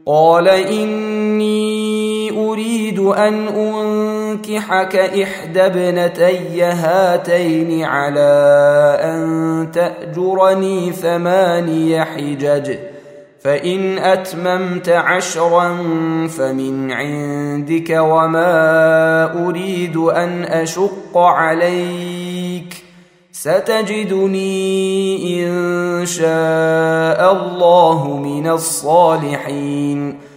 قال إني أريد أن أنكحك إحدى ابنتي هاتين على أن تأجرني 8 حجج، فإن أتممت 10 فمن عندك، وما أريد أن أشق عليك، ستجدني إن شاء الله من الصالحين.